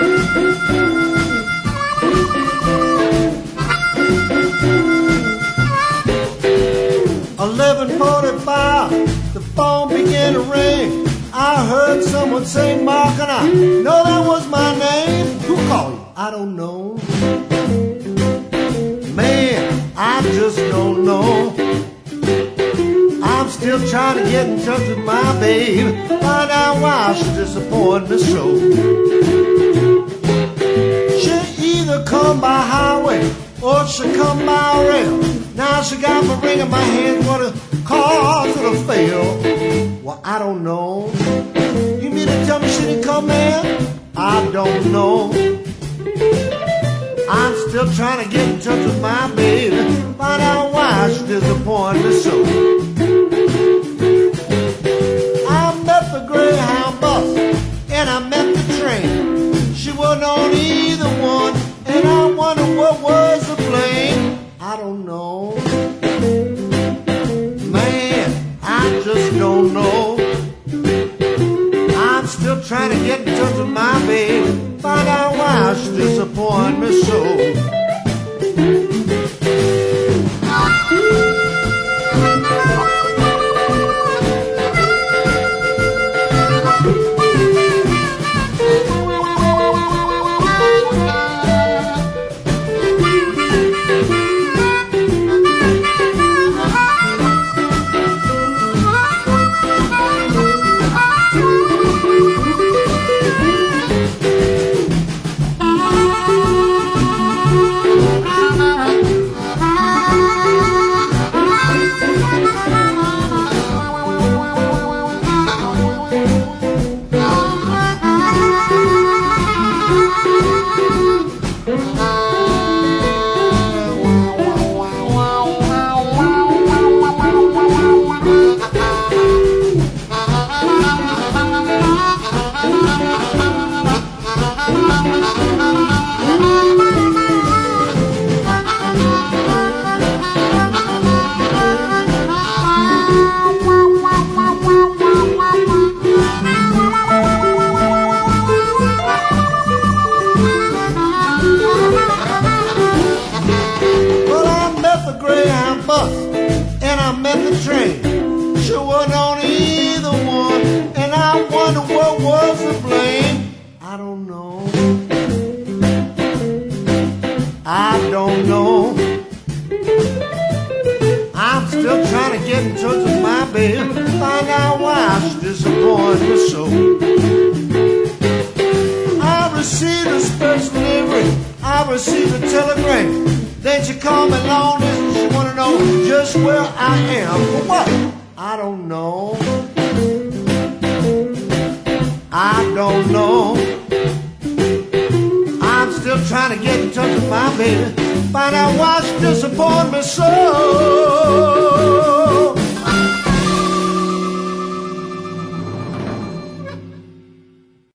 11:45, the phone began to ring. I heard someone say, Mark, and I know that was my name. Who called you? I don't know. Man, I just don't know. I'm still trying to get in touch with my babe, find out why she disappointed me so. She either come by highway or she come by rail. Now she got me wringing my hands, what a cause of a fail. Well, I don't know. You mean to tell me she didn't come in? I don't know. I'm still trying to get in touch with my baby, find out why she disappointed me so. I met the Greyhound bus and I met the train. She wasn't on either one, and I wonder what was the blame. I don't know. Man, I just don't know. I'm still trying to get in touch with my baby, find out why she disappointed me so. And I met the train. She wasn't on either one, and I wonder what was the blame. I don't know. I don't know. I'm still trying to get in touch with my baby, find out why she disappointed me so. I received a special delivery, I received a telegram. Then she called me long distance, she wanna know just where I am. For what? I don't know. I don't know. I'm still trying to get in touch with my baby, find out why she disappointed me so.